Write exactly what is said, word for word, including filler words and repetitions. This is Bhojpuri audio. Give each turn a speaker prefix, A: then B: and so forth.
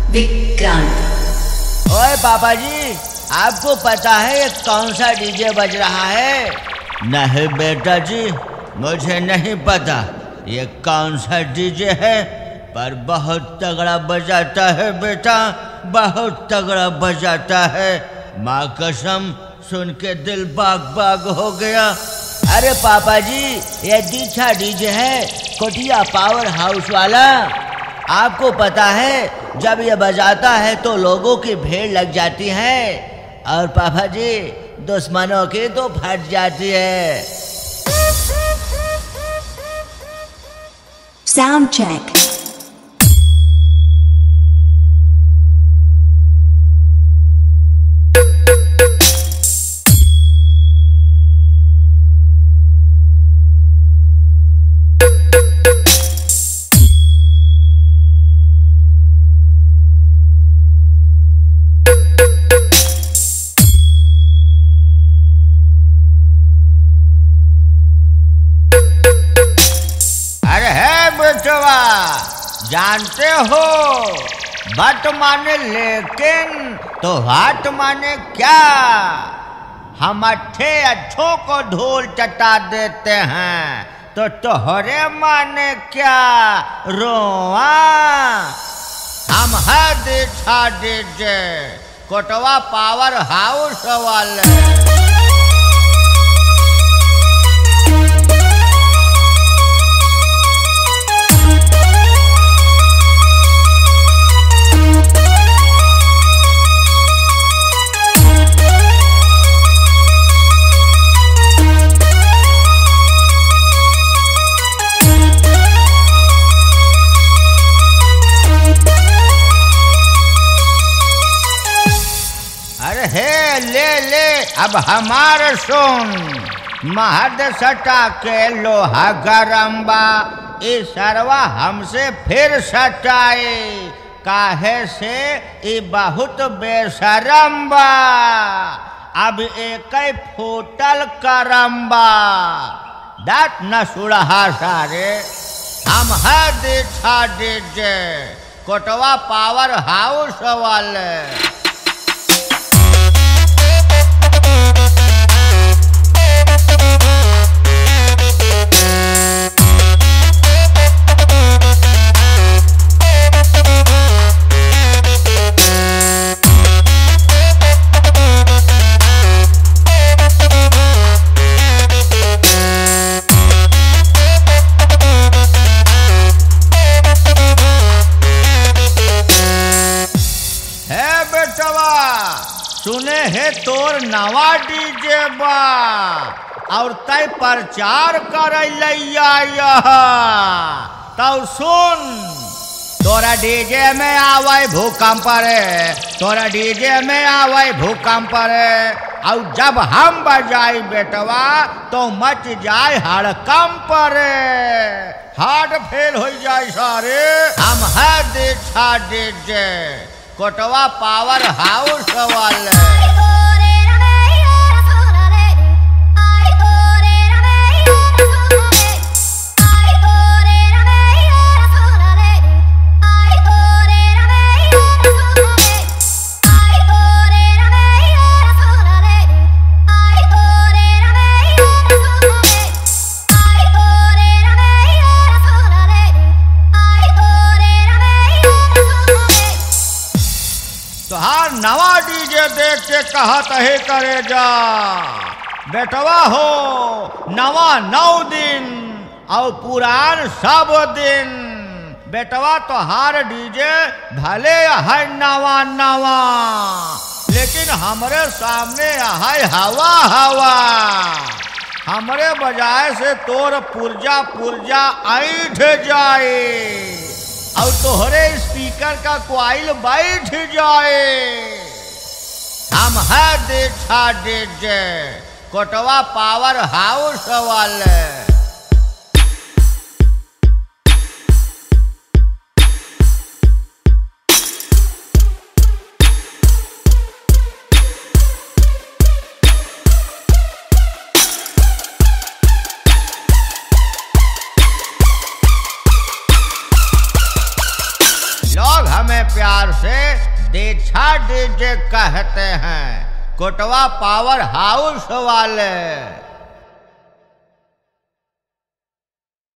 A: विक्रांत।
B: ओए पापा जी, आपको पता है ये कौन सा डीजे बज रहा है? नहीं बेटा जी, मुझे नहीं पता ये कौन सा डीजे है, पर बहुत तगड़ा बजाता है बेटा, बहुत तगड़ा बजाता है। माँ कसम, सुन के दिल बाग बाग हो गया। अरे पापा जी, ये दीक्षा डीजे है, कोटिया पावर हाउस वाला। आपको पता है जब ये बजाता है तो लोगों की भीड़ लग जाती है, और पापा जी दुश्मनों की तो फट जाती है।
A: Sound check.
B: जानते हो, बट माने लेकिन तो हाथ माने क्या? हम अट्ठे अच्छों को धूल चटा देते हैं, तो तोहरे माने क्या रोआ? हम है Diksha DJ, Kotwa power house वाले। हे ले ले अब हमार सुन, महद सटा के लोहा गरम्बा, ई सरवा हमसे फिर सटाए, काहे से ई बहुत बेशरम्बा, अब एक फूटल करम्बा, दांत न सुड़हा सारे। हम है Diksha DJ, Kotwa power house वाले। सुने है तोर नवा डीजे बा, और तय प्रचार कर लिया, तब सुन, तोरा डीजे में आवे भूकंप रे, तोरा डीजे में आवे भूकंप रे, और जब हम बजाई बेटवा तो मच जाए हड़कंप रे, हार्ट फेल हो जाए सारे। हम है Diksha DJ, Kotwa power house वाले। तोहार नवा डीजे देख के कहत है करे जा बेटवा हो, नवा नौ दिन और पुरान सब दिन। बेटवा तोहार डीजे भले है नवा नवा, लेकिन हमरे सामने है हवा हवा, हमरे बजाय से तोर पुर्जा पुर्जा ऐठ जाए, और तोहरे स्पीकर का क्वाइल बैठ जाए। हम है Diksha DJ, Kotwa power house वाले। लोग हमें प्यार से दीक्षा डीजे कहते हैं, कोटवा पावर हाउस वाले।